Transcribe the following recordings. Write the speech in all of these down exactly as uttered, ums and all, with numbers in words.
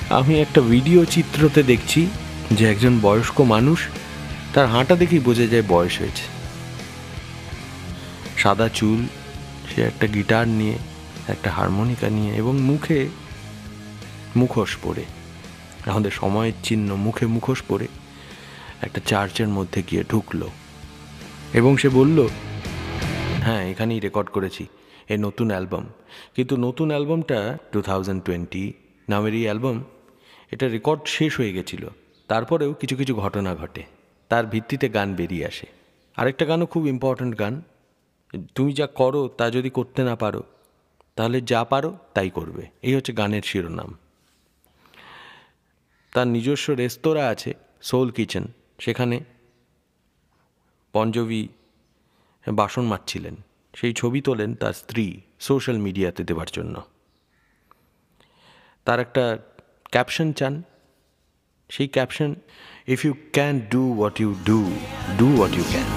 আমি একটা ভিডিও চিত্রতে দেখছি যে একজন বয়স্ক মানুষ, তার হাঁটা দেখেই বোঝা যায় বয়স হয়েছে। সাদা চুল, সে একটা গিটার নিয়ে, একটা হারমোনিকা নিয়ে এবং মুখে মুখোশ পরে, আমাদের সময়ের চিহ্ন মুখে মুখোশ পরে একটা চার্চের মধ্যে গিয়ে ঢুকলো এবং সে বলল, হ্যাঁ এখানেই রেকর্ড করেছি এই নতুন অ্যালবাম। কিন্তু নতুন অ্যালবামটা টু থাউজেন্ড টোয়েন্টি নামের এই অ্যালবাম, এটা রেকর্ড শেষ হয়ে গেছিল, তারপরেও কিছু কিছু ঘটনা ঘটে, তার ভিত্তিতে গান বেরিয়ে আসে। আরেকটা গানও খুব ইম্পর্ট্যান্ট গান, তুমি যা করো তা যদি করতে না পারো তাহলে যা পারো তাই করবে, এই হচ্ছে গানের শিরোনাম। তার নিজস্ব রেস্তোরাঁ আছে সোল কিচেন, সেখানে বন জোভি বাসন মাজছিলেন, সেই ছবি তোলেন তার স্ত্রী সোশ্যাল মিডিয়াতে দেওয়ার জন্য। তার একটা ক্যাপশন চান, সেই caption, if you can do what you do, do what you can.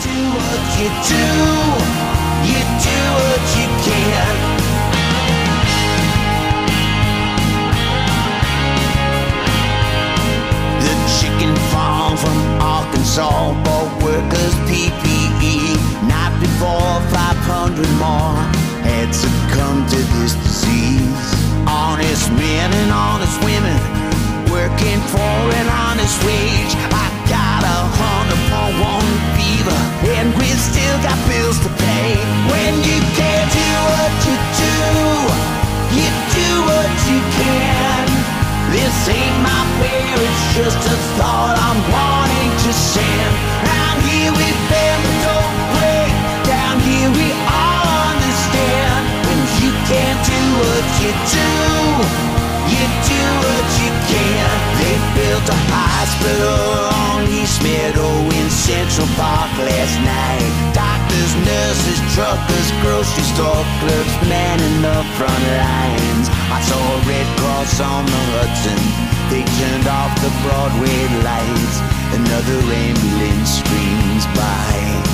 From Arkansas, bought workers P P E. Not before five hundred more had succumbed to this disease. Honest men and honest women working for an honest wage. I got a hundred point one fever and we still got bills to pay. When you can't do what you do, you do what you can. This ain't my prayer, it's just a thought I'm wanting to send. Round here we bend but don't break, down here we all understand. When you can't do what you do, you do what you can. They built a hospital on East Meadow in Central Park last night. Doctors, nurses, truckers, grocery store clerks manning the front lines. I saw a Red Cross on the Hudson, they turned off the Broadway lights. Another ambulance screams by.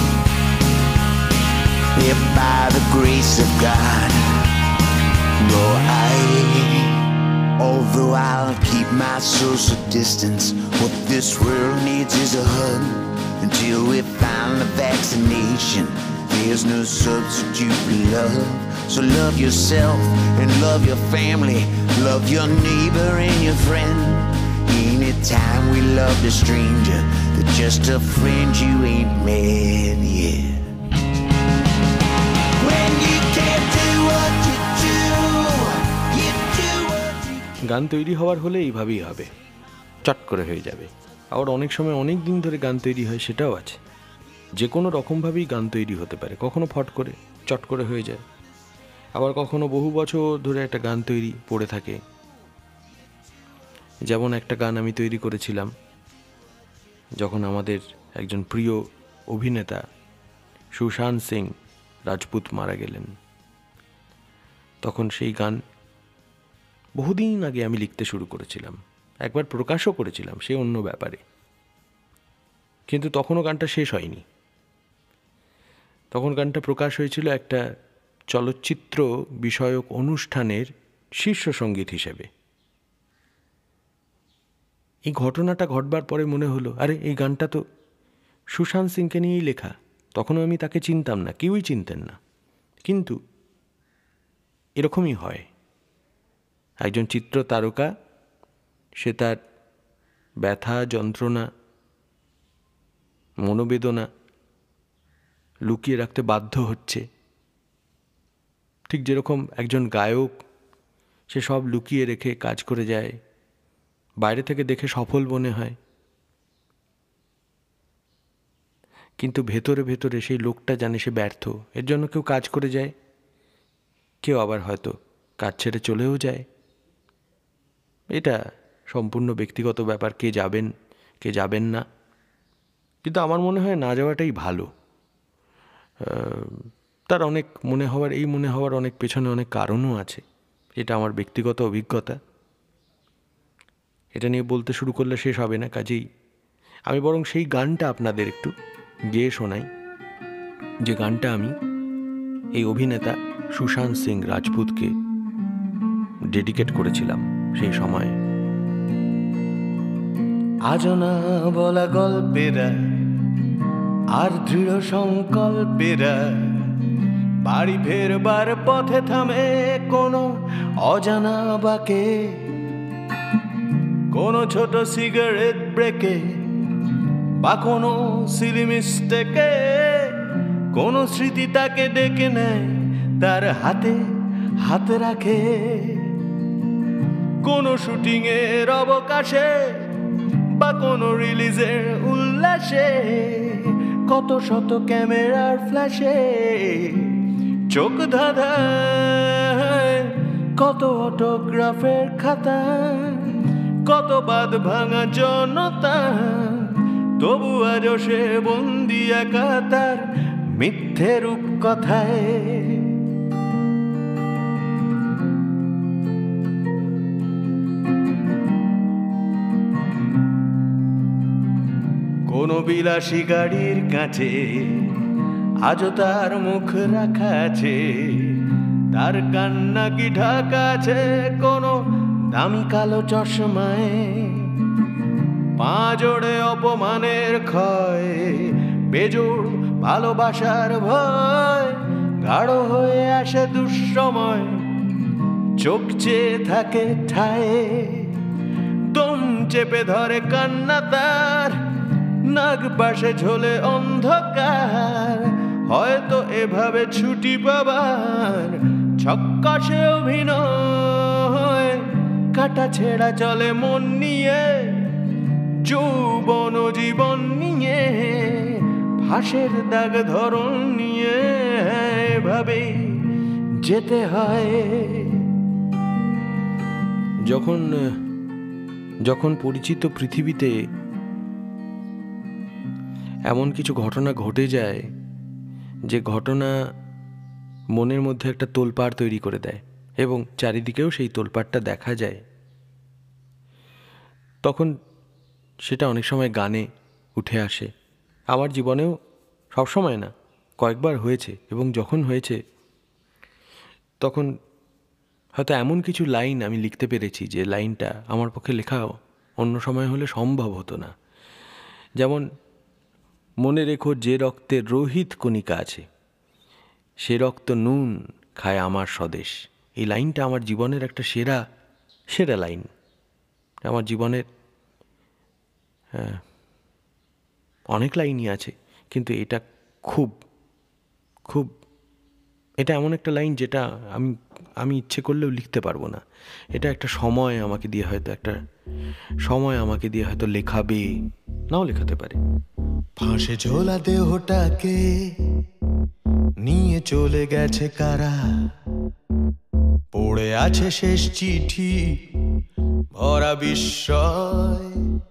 If by the grace of God, no I, although I'll keep my social distance, what this world needs is a hug. Until we find the vaccination, there's no substitute for love. So love yourself and love your family, love your neighbor and your friend. Anytime we love a stranger, they're just a friend you ain't met yet. When you can't do what you do, you do what you can. গান তৈরি হওয়ার হলে এইভাবেই হবে, চট করে হয়ে যাবে। আবার অনেক সময় অনেক দিন ধরে গান তৈরি হয়, সেটাও আছে। যে কোনো রকমভাবেই গান তৈরি হতে পারে, কখনো ফট করে চট করে হয়ে যায়, আবার কখনো বহু বছর ধরে একটা গান তৈরি পড়ে থাকে। যেমন একটা গান আমি তৈরি করেছিলাম যখন আমাদের একজন প্রিয় অভিনেতা সুশান্ত সিং রাজপুত মারা গেলেন, তখন সেই গান বহুদিন আগে আমি লিখতে শুরু করেছিলাম, একবার প্রকাশও করেছিলাম, সে অন্য ব্যাপারে, কিন্তু তখনও গানটা শেষ হয়নি। তখন গানটা প্রকাশ হয়েছিল একটা চলচ্চিত্র বিষয়ক অনুষ্ঠানের শীর্ষ সঙ্গীত হিসেবে। এই ঘটনাটা ঘটবার পরে মনে হলো, আরে এই গানটা তো সুশান্ত সিংকে নিয়েই লেখা। তখনও আমি তাকে চিনতাম না, কেউই চিনতেন না, কিন্তু এরকমই হয়। একজন চিত্র তারকা, সে তার ব্যথা, যন্ত্রণা, মনোবেদনা লুকিয়ে রাখতে বাধ্য হচ্ছে। ঠিক যেরকম একজন গায়ক, সে সব লুকিয়ে রেখে কাজ করে যায়, বাইরে থেকে দেখে সফল মনে হয়, কিন্তু ভেতরে ভেতরে সেই লোকটা জানে সে ব্যর্থ। এর জন্য কেউ কাজ করে যায়, কেউ আবার হয়তো কাজ ছেড়ে চলেও যায়। এটা সম্পূর্ণ ব্যক্তিগত ব্যাপার, কে যাবেন কে যাবেন না, কিন্তু আমার মনে হয় না যাওয়াটাই ভালো। তার অনেক মনে হওয়ার এই মনে হওয়ার অনেক পেছনে অনেক কারণও আছে, এটা আমার ব্যক্তিগত অভিজ্ঞতা। এটা নিয়ে বলতে শুরু করলে শেষ হবে না, কাজেই আমি বরং সেই গানটা আপনাদের একটু গেয়ে শোনাই, যে গানটা আমি এই অভিনেতা সুশান্ত সিং রাজপুতকে ডেডিকেট করেছিলাম সেই সময়ে। আজও না বলা গল্পেরা আর দৃঢ় সংকল্পেরা বাড়ি ফেরবার পথে থামে কোনো অজানা বাকে, কোনো ছোট সিগারেট ব্রেকে বা কোনো সিলি মিস্টেকে কোনো স্মৃতি তাকে ডেকে নেয়, তার হাতে হাত রাখে। কোনো শুটিং এর অবকাশে বা কোনো রিলিজের উল্লাসে কত শত ক্যামেরার ফ্ল্যাশে চোখ ধাঁধায়, কত অটোগ্রাফের খাতা, কত বাদ ভাঙা জনতা, তবু আজও সে বন্দি একা তার মিথ্যে রূপ কথায়। কোনো বিলাসী গাড়ির কাছে আজও তার মুখ রাখা আছে, তার কান্না কি ঢাকা আছে কোনো দামি কালো চশমায়। পা জোড়ে অপমানের ক্ষয়, বেজোড় ভালোবাসার ভয়, গাঢ় হয়ে আসে দুঃসময়, চোখ চেয়ে থাকে ঠায়। দম চেপে ধরে কান্না তার, নাক পাশে ঝোলে অন্ধকার, হয়তো এভাবে ছুটি পাবার ছক্কা সে অভিনয়। কাটা ছেঁড়া চলে মন নিয়ে, যৌবন জীবন নিয়ে, ফাঁসের দাগ ধরন নিয়ে এভাবে যেতে হয়। যখন যখন পরিচিত পৃথিবীতে এমন কিছু ঘটনা ঘটে যায় যে ঘটনা মনের মধ্যে একটা তোলপাড় তৈরি করে দেয় এবং চারিদিকেও সেই তোলপাড়টা দেখা যায়, তখন সেটা অনেক সময় গানে উঠে আসে। আমার জীবনেও সবসময় না, কয়েকবার হয়েছে, এবং যখন হয়েছে তখন হয়তো এমন কিছু লাইন আমি লিখতে পেরেছি যে লাইনটা আমার পক্ষে লেখা অন্য সময় হলে সম্ভব হতো না। যেমন, মনে রেখো যে রক্তের রোহিত কণিকা আছে সে রক্ত নুন খায় আমার স্বদেশ। এই লাইনটা আমার জীবনের একটা সেরা সেরা লাইন। আমার জীবনের অনেক লাইনই আছে, কিন্তু এটা খুব খুব এটা এমন একটা লাইন যেটা আমি আমি ইচ্ছে করলেও লিখতে পারবো না। এটা একটা সময় আমাকে দিয়ে হয়তো একটা সময় আমাকে দিয়ে হয়তো লেখাবে, নাও লেখাতে পারে। ফাঁসে ঝোলা দেহটাকে নিয়ে চলে গেছে কারা, পড়ে আছে শেষ চিঠি ভরা বিস্ময়।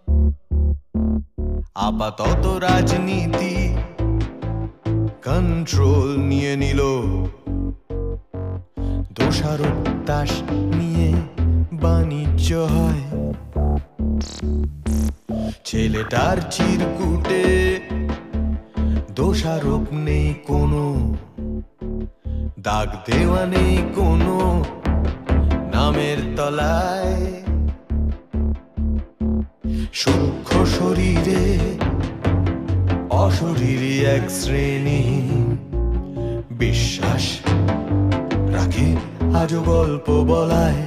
আপাতত রাজনীতি কন্ট্রোল নিয়ে নিল, দোষারোপ তাস নিয়ে বাণিজ্য হয়। ছেলেটার চিরকুটে দোষারোপ নেই কোনো, দাগ দেওয়া নেই কোনো নামের তলায়। সূক্ষ্ম শরীরে অশরীরী এক শ্রেণী বিশ্বাস রাখে আজও গল্প বলায়।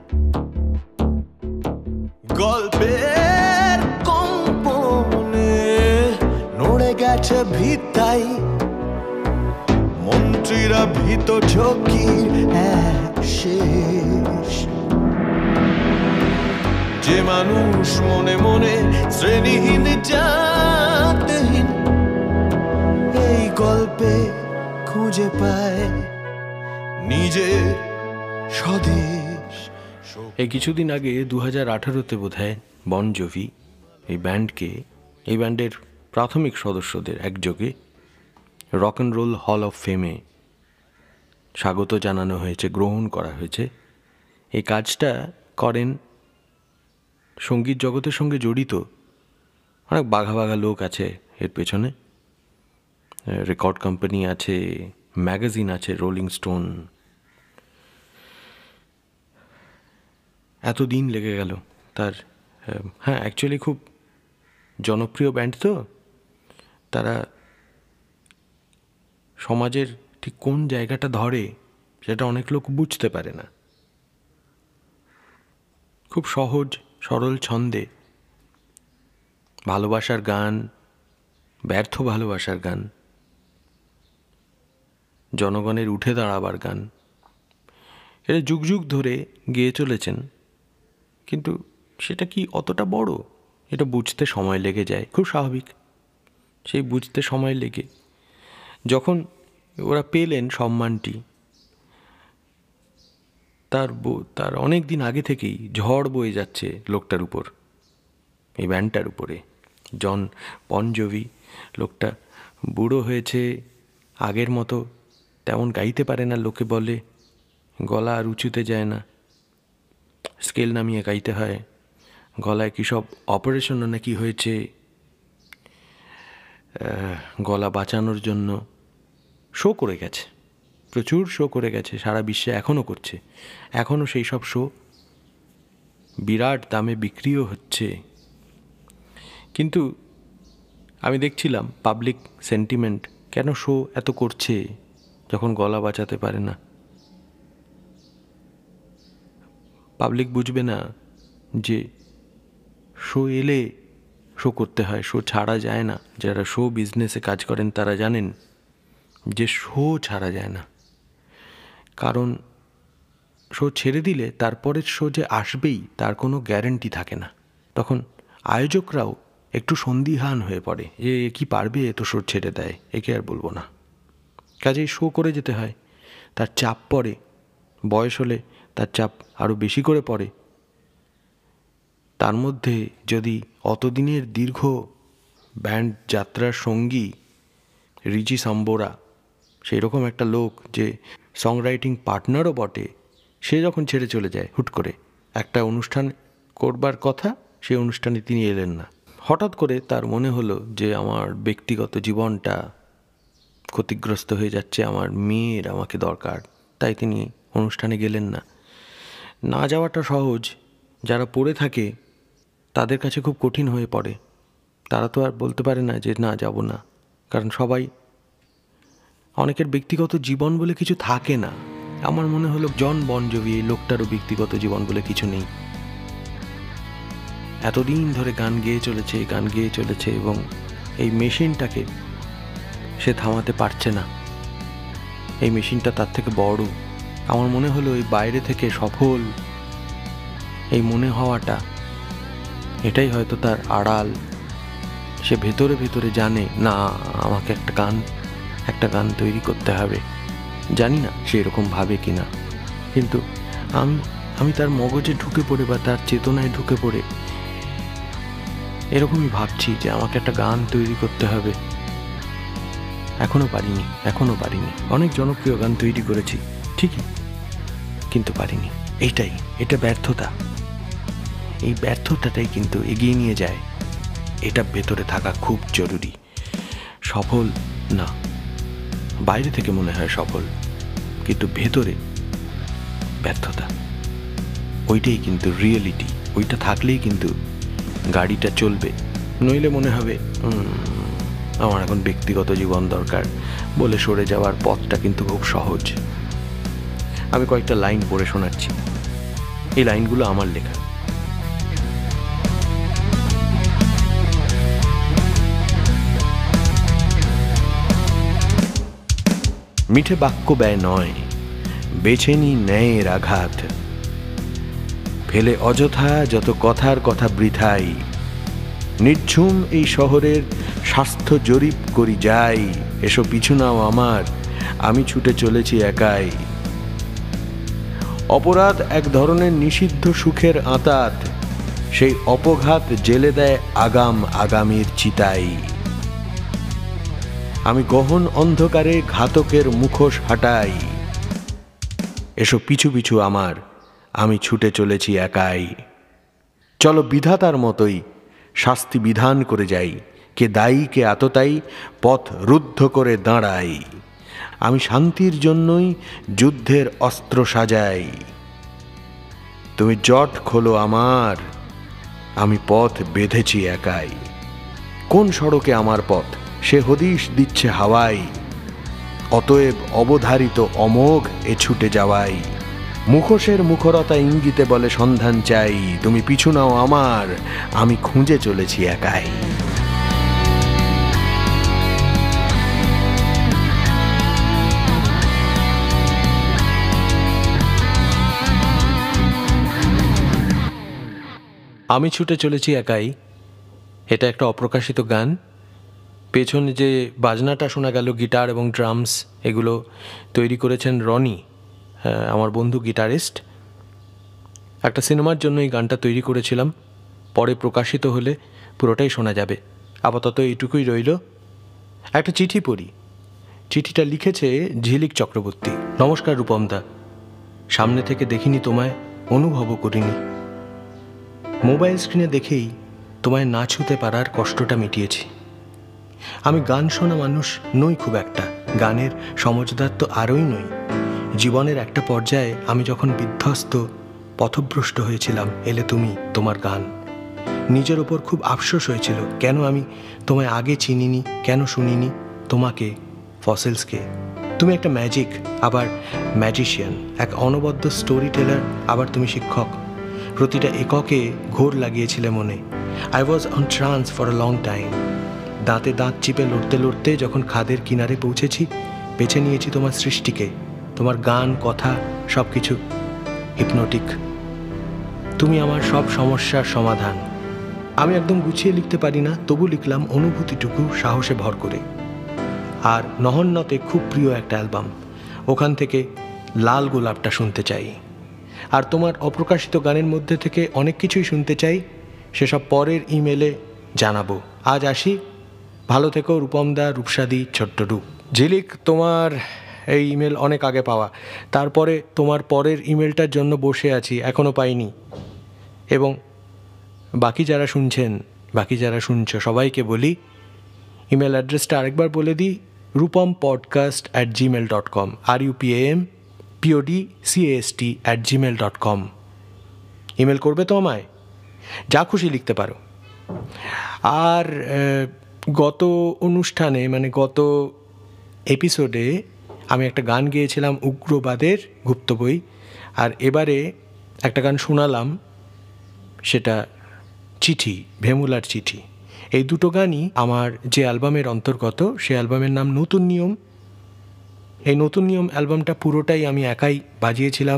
গল্পের কম্পনে নড়ে গেছে ভিতাই, মন্ত্রীরা ভীত ঝক্কির এক শেষ। যে মানুষ মনে মনে শ্রেণীহীন জাতহীন এই গল্পে খুঁজে পায় নিজের স্বদেশ। এই কিছুদিন আগে দু হাজার আঠারোতে বোধ হয় বন জোভি এই ব্যান্ডকে, এই ব্যান্ডের প্রাথমিক সদস্যদের একযোগে rock and roll hall of ফেমে স্বাগত জানানো হয়েছে, গ্রহণ করা হয়েছে। এই কাজটা করেন সঙ্গীত জগতের সঙ্গে জড়িত অনেক বাঘা বাঘা লোক আছে এর পেছনে। রেকর্ড কোম্পানি আছে, ম্যাগাজিন আছে, রোলিং স্টোন। এত দিন লেগে গেল তার। হ্যাঁ, অ্যাকচুয়ালি খুব জনপ্রিয় ব্যান্ড তো, তারা সমাজের ঠিক কোন জায়গাটা ধরে সেটা অনেক লোক বুঝতে পারে না। খুব সহজ সরল ছন্দে ভালোবাসার গান, ব্যর্থ ভালোবাসার গান, জনগণের উঠে দাঁড়াবার গান, এটা যুগ যুগ ধরে গেয়ে চলেছেন। কিন্তু সেটা কি অতটা বড়, এটা বুঝতে সময় লেগে যায়, খুব স্বাভাবিক। সেই বুঝতে সময় লেগে যখন ওরা পেলেন সম্মানটি, তার তার অনেক দিন আগে থেকেই ঝড় বয়ে যাচ্ছে লোকটার উপর, এই ব্যান্ডটার উপরে। জন বন জোভি লোকটা বুড়ো হয়েছে, আগের মতো তেমন গাইতে পারে না, লোকে বলে গলা আর উঁচুতে যায় না, স্কেল নামিয়ে গাইতে হয়, গলায় কী সব অপারেশনও নাকি হয়েছে গলা বাঁচানোর জন্য। শো করে গেছে, প্রচুর শো করে গেছে, সারা বিশ্বে এখনও করছে, এখনও সেই সব শো বিরাট দামে বিক্রিও হচ্ছে। কিন্তু আমি দেখছিলাম পাবলিক সেন্টিমেন্ট, কেন শো এত করছে যখন গলা বাঁচাতে পারে না? পাবলিক বুঝবে না যে শো এলে শো করতে হয়, শো ছাড়া যায় না। যারা শো বিজনেসে কাজ করেন তারা জানেন যে শো ছাড়া যায় না, কারণ শো ছেড়ে দিলে তারপরের শো যে আসবেই তার কোনো গ্যারেন্টি থাকে না। তখন আয়োজকরাও একটু সন্দিহান হয়ে পড়ে যে এ কি পারবে, এ তো শো ছেড়ে দেয়, একে আর বলবো না। কাজেই শো করে যেতে হয়, তার চাপ পড়ে, বয়স হলে তার চাপ আরও বেশি করে পড়ে। তার মধ্যে যদি অতদিনের দীর্ঘ ব্যান্ড যাত্রার সঙ্গী রিচি সাম্বোরা, সেই রকম একটা লোক যে সং রাইটিং পার্টনারও বটে, সে যখন ছেড়ে চলে যায় হুট করে, একটা অনুষ্ঠান করবার কথা, সেই অনুষ্ঠানে তিনি এলেন না। হঠাৎ করে তার মনে হলো যে আমার ব্যক্তিগত জীবনটা ক্ষতিগ্রস্ত হয়ে যাচ্ছে, আমার মেয়ের আমাকে দরকার, তাই তিনি অনুষ্ঠানে গেলেন না। না যাওয়াটা সহজ, যারা পড়ে থাকে তাদের কাছে খুব কঠিন হয়ে পড়ে। তারা তো আর বলতে পারে না যে না যাব না, কারণ সবাই, অনেকের ব্যক্তিগত জীবন বলে কিছু থাকে না। আমার মনে হলো জন বন জোভি এই লোকটারও ব্যক্তিগত জীবন বলে কিছু নেই। এতদিন ধরে গান গেয়ে চলেছে, গান গেয়ে চলেছে, এবং এই মেশিনটাকে সে থামাতে পারছে না। এই মেশিনটা তার থেকে বড়। আমার মনে হলো এই বাইরে থেকে সফল এই মনে হওয়াটা, এটাই হয়তো তার আড়াল। সে ভেতরে ভেতরে জানে না আমাকে একটা গান একটা গান তৈরি করতে হবে। জানি না সে এরকম ভাবে কিনা, কিন্তু আমি আমি তার মগজে ঢুকে পড়ে বা তার চেতনায় ঢুকে পড়ে এরকমই ভাবছি যে আমাকে একটা গান তৈরি করতে হবে। এখনো পারিনি, এখনো পারিনি। অনেক জনপ্রিয় গান তৈরি করেছি ঠিকই, কিন্তু পারিনি। এইটাই, এটা ব্যর্থতা। এই ব্যর্থতাটাই কিন্তু এগিয়ে নিয়ে যায়। এটা ভেতরে থাকা খুব জরুরি। সফল না, বাইরে থেকে মনে হয় সফল, কিন্তু ভেতরে ব্যর্থতা, ওইটাই কিন্তু রিয়েলিটি। ওইটা থাকলেই কিন্তু গাড়িটা চলবে, নইলে মনে হবে আমার এখন ব্যক্তিগত জীবন দরকার বলে সরে যাওয়ার পথটা কিন্তু খুব সহজ। আমি কয়েকটা লাইন পড়ে শোনাচ্ছি, এই লাইনগুলো আমার লেখা। মিঠে বাক্য ব্যয় নয়, বেছে নি ন্যায়ের আঘাত, ফেলে অযথা যত কথার কথা বৃথাই। নির্ঝুম এই শহরের স্বাস্থ্য জরিপ করি যাই, এসো পিছু নাও আমার, আমি ছুটে চলেছি একাই। অপরাধ এক ধরনের নিষিদ্ধ সুখের আঁতাত, সেই অপঘাত জেলে দেয় আগাম আগামীর চিতাই। আমি গহন অন্ধকারে ঘাতকের মুখোশ হাটাই, এসো পিছু পিছু আমার, আমি ছুটে চলেছি একাই। চলো বিধাতার মতোই শাস্তি বিধান করে যাই, কে দায়ী কে আততায়ী পথ রুদ্ধ করে দাঁড়াই। আমি শান্তির জন্যই যুদ্ধের অস্ত্র সাজাই, তুমি জট খোলো আমার, আমি পথ বেঁধেছি একাই। কোন সড়কে আমার পথ, সে হদিশ দিচ্ছে হাওয়াই। অতএব অবধারিত অমোঘ এ ছুটে যাওয়াই। মুখোশের মুখরতা ইঙ্গিতে বলে সন্ধান চাই, তুমি পিছু নাও আমার, আমি খুঁজে চলেছি একাই। আমি ছুটে চলেছি একাই, এটা একটা অপ্রকাশিত গান। পেছনে যে বাজনাটা শোনা গেল, গিটার এবং ড্রামস, এগুলো তৈরি করেছেন রনি, আমার বন্ধু গিটারিস্ট। একটা সিনেমার জন্য এই গানটা তৈরি করেছিলাম, পরে প্রকাশিত হলে পুরোটাই শোনা যাবে। আপাতত এইটুকুই রইল। একটা চিঠি পড়ি। চিঠিটা লিখেছে ঝিলিক চক্রবর্তী। নমস্কার রূপমদা, সামনে থেকে দেখিনি তোমায়, অনুভবও করিনি। মোবাইল স্ক্রিনে দেখেই তোমায় না ছুতে পারার কষ্টটা মিটিয়েছি। আমি গান শোনা মানুষ নই খুব একটা, গানের সমজদার তো আরই নই। জীবনের একটা পর্যায়ে আমি যখন বিধ্বস্ত পথভ্রষ্ট হয়েছিলাম, এলে তুমি, তোমার গান। নিজের ওপর খুব আফসোস হয়েছিল, কেন আমি তোমায় আগে চিনিনি, কেন শুনিনি তোমাকে, ফসেলসকে। তুমি একটা ম্যাজিক, আবার ম্যাজিশিয়ান, এক অনবদ্য স্টোরি টেলার, আবার তুমি শিক্ষক। প্রতিটা এককে ঘোর লাগিয়েছিলে মনে। I was on trance for a long time. দাঁতে দাঁত চিপে লড়তে লড়তে যখন খাদের কিনারে পৌঁছেছি, বেছে নিয়েছি তোমার সৃষ্টিকে, তোমার গান, কথা, সব কিছু হিপনোটিক। তুমি আমার সব সমস্যার সমাধান। আমি একদম গুছিয়ে লিখতে পারি না, তবু লিখলাম অনুভূতিটুকু সাহসে ভর করে। আর নহন্নতে খুব প্রিয় একটা অ্যালবাম, ওখান থেকে লাল গোলাপটা শুনতে চাই। আর তোমার অপ্রকাশিত গানের মধ্যে থেকে অনেক কিছুই শুনতে চাই, সেসব পরের ইমেলে জানাবো। আজ আসি, ভালো থেকো রূপমদা, রূপসাদি, ছোট্ট রূপ। ঝিলিক, তোমার এই ইমেল অনেক আগে পাওয়া, তারপরে তোমার পরের ইমেলটার জন্য বসে আছি, এখনও পাইনি। এবং বাকি যারা শুনছেন, বাকি যারা শুনছো সবাইকে বলি, ইমেল অ্যাড্রেসটা আরেকবার বলে দিই, Rupam podcast at Gmail dot com, আর U P A M P O D C A S T at Gmail dot com. Email করবে তো আমায়, যা খুশি লিখতে পারো। আর গত অনুষ্ঠানে, মানে গত এপিসোডে আমি একটা গান গেয়েছিলাম উগ্রবাদের গুপ্ত বই, আর এবারে একটা গান শোনালাম, সেটা চিঠি, ভেমুলার চিঠি। এই দুটো গানই আমার যে অ্যালবামের অন্তর্গত, সে অ্যালবামের নাম নতুন নিয়ম। এই নতুন নিয়ম অ্যালবামটা পুরোটাই আমি একাই বাজিয়েছিলাম,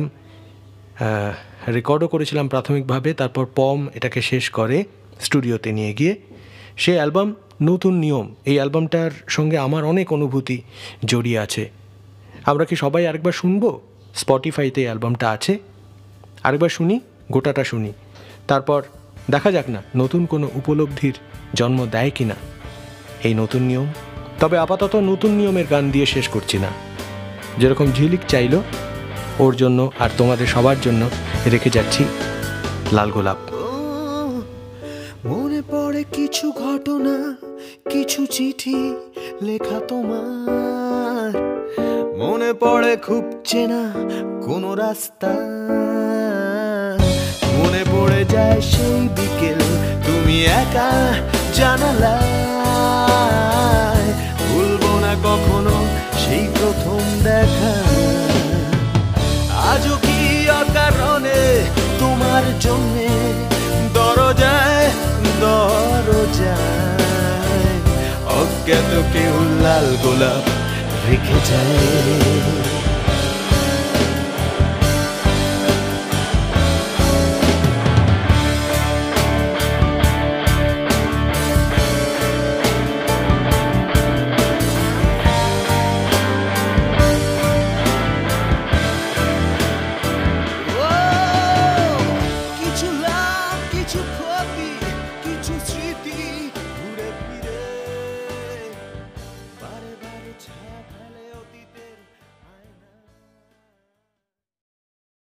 রেকর্ডও করেছিলাম প্রাথমিকভাবে, তারপর পম এটাকে শেষ করে স্টুডিওতে নিয়ে গিয়ে। সে অ্যালবাম নতুন নিয়ম। এই অ্যালবামটার সঙ্গে আমার অনেক অনুভূতি জড়িয়ে আছে। আমরা কি সবাই আরেকবার শুনবো? স্পটিফাইতে এই অ্যালবামটা আছে, আরেকবার শুনি, গোটাটা শুনি, তারপর দেখা যাক না নতুন কোনো উপলব্ধির জন্ম দেয় কি না এই নতুন নিয়ম। তবে আপাতত নতুন নিয়মের গান দিয়ে শেষ করছি না, যেরকম ঝিলিক চাইলো ওর জন্য আর তোমাদের সবার জন্য রেখে যাচ্ছি লাল গোলাপ। মনে পড়ে কিছু ঘটনা, কিছু চিঠি লেখা তোমার, মনে পড়ে খুব চেনা কোনো রাস্তা, মনে পড়ে যায় সেই বিকেল তুমি একা জানালায়, ভুলবো না কখনো সেই প্রথম দেখা। আজও কি অকারণে তোমার জন্যে দরজায় দরজায় অজ্ঞাত কেউ লাল গোলাপ রেখে যায়।